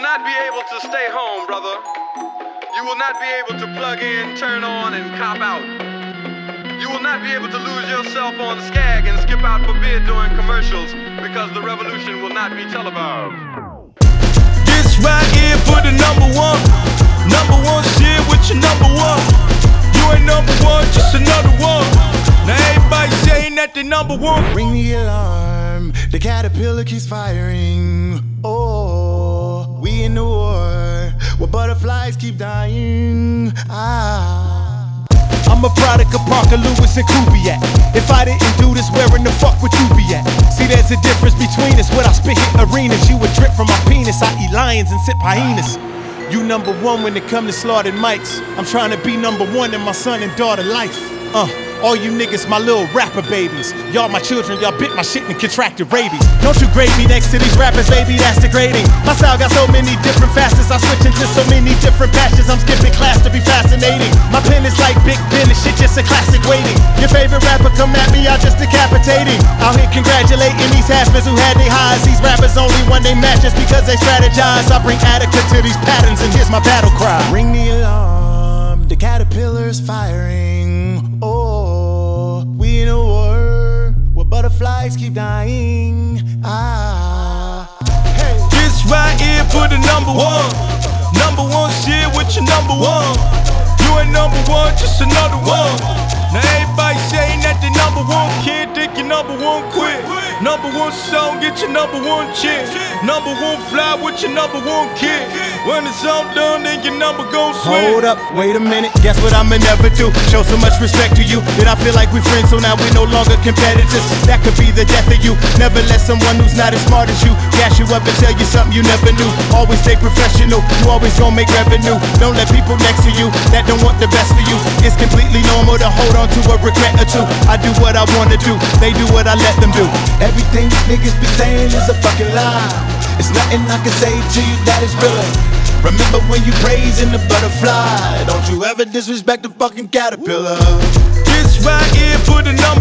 not be able to stay home, brother. You will not be able to plug in, turn on, and cop out. You will not be able to lose yourself on Skag and skip out for beer during commercials because the revolution will not be televised. This right here for the number one shit with your number one. You ain't number one, just another one. Now everybody saying that they number one. Ring the alarm, the caterpillar keeps firing. Oh, we in the war where butterflies keep dying. I'm a product of Parker Lewis and Kubiak. If I didn't do this, where in the fuck would you be at? See, there's a difference between us. What I spit hit arenas. You would drip from my penis. I eat lions and sip hyenas. You number one when it come to slaughtered mics. I'm trying to be number one in my son and daughter life. All you niggas, my little rapper babies. Y'all my children, y'all bit my shit and contracted rabies. Don't you grade me next to these rappers, baby, that's degrading. My style got so many different facets, I switch into so many different patches. I'm skipping class to be fascinating. My pen is like Big Ben, this shit just a classic waiting. Your favorite rapper come at me, I just decapitating. Out here congratulating these haspers who had their highs. These rappers only when they match just because they strategize. I bring Attica to these patterns and here's my battle cry. Ring the alarm, the caterpillar's firing. Oh, we in a war where butterflies keep dying. Hey. This right here for the number one shit with your number one. You ain't number one, just another one. Now everybody saying that they number one kid, think you number one quit. Number one song, get your number one chick. Number one fly with your number one kid. When it's all done, then your number gon' swing. Hold up, wait a minute, guess what I'ma never do? Show so much respect to you that I feel like we friends, so now we no longer competitors. That could be the death of you. Never let someone who's not as smart as you gas you up and tell you something you never knew. Always stay professional, you always gon' make revenue. Don't let people next to you that don't want the best for you. It's completely normal to hold on to a regret or two. I do what I wanna do, they do what I let them do. Everything these niggas be saying is a fucking lie. It's nothing I can say to you that is real. Remember when you praising the butterfly, don't you ever disrespect the fucking caterpillar. This right here for the number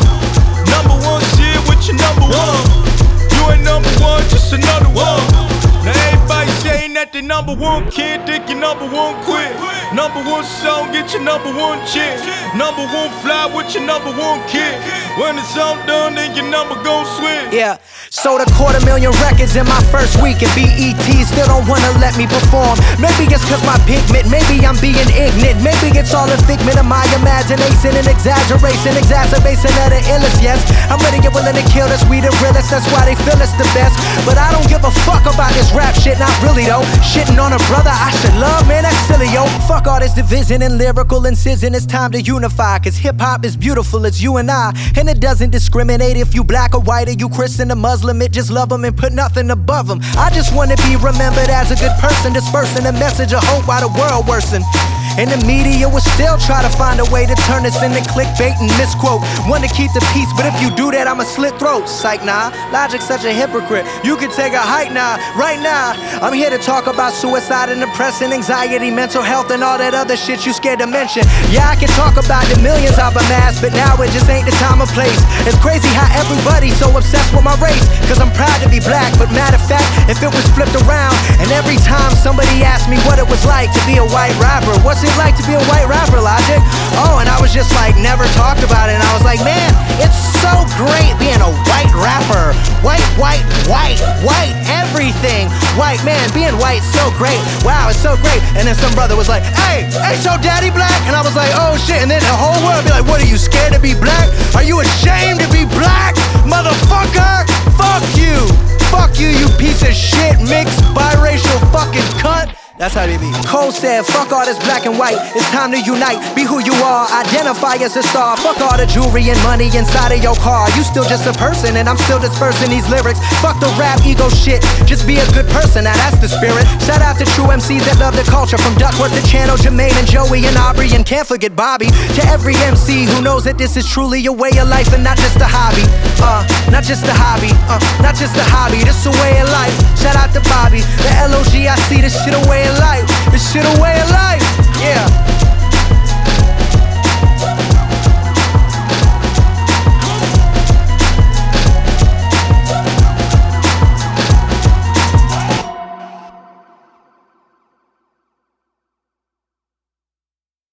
one shit with your number one. You ain't number one, just another one. Now everybody saying that they number one kid, think you number one quit. Number one song, get your number one chick. Number one fly with your number one kid. When it's all done, then your number gon' swing. Yeah, sold 250,000 records in my first week, and BET still don't wanna let me perform. Maybe it's cause my pigment, maybe I'm being ignorant. Maybe it's all a figment of my imagination and exaggeration, exacerbation of the illest, yes. I'm ready, get willing to kill this, we the realest, that's why they feel it's the best. But I don't give a fuck about this rap shit, not really though. Shitting on a brother I should love, man, that's silly, yo. Fuck all this division and lyrical incision, it's time to unify. Cause hip-hop is beautiful, it's you and I. And it doesn't discriminate if you black or white or you Christian or Muslim. It just love them and put nothing above them. I just wanna be remembered as a good person, dispersing a message of hope while the world worsen. And the media will still try to find a way to turn this into clickbait and misquote. Want to keep the peace, but if you do that, I'ma slit throats. Psych, nah, Logic's such a hypocrite. You can take a hike now, right now. I'm here to talk about suicide and depression, anxiety, mental health, and all that other shit you scared to mention. Yeah, I can talk about the millions I've amassed, but now it just ain't the time or place. It's crazy how everybody's so obsessed with my race. Cause I'm proud to be black, but matter of fact, if it was flipped around, and every time somebody asked me what it was like to be a white rapper, what's it like to be a white rapper, Logic? Oh, and I was just like, never talked about it. And I was like, man, it's so great being a white rapper. White, everything. White, man, being white's so great. Wow, it's so great. And then some brother was like, hey, so daddy black? And I was like, oh shit. And then the whole world be like, what, are you scared to be black? Are you ashamed to be black? Motherfucker, fuck you, you piece of shit, mixed biracial fucking cunt. That's how they be. Cole said, fuck all this black and white. It's time to unite, be who you are, identify as a star. Fuck all the jewelry and money inside of your car. You still just a person and I'm still dispersing these lyrics. Fuck the rap ego shit, just be a good person, now that's the spirit. Shout out to true MCs that love the culture. From Duckworth to Channel, Jermaine and Joey and Aubrey, and can't forget Bobby. To every MC who knows that this is truly a way of life and not just a hobby. Not just a hobby, not just a hobby. This a way of life. Shout out to Bobby, the LOG, I see this shit a way of life. This shit a way of life, yeah.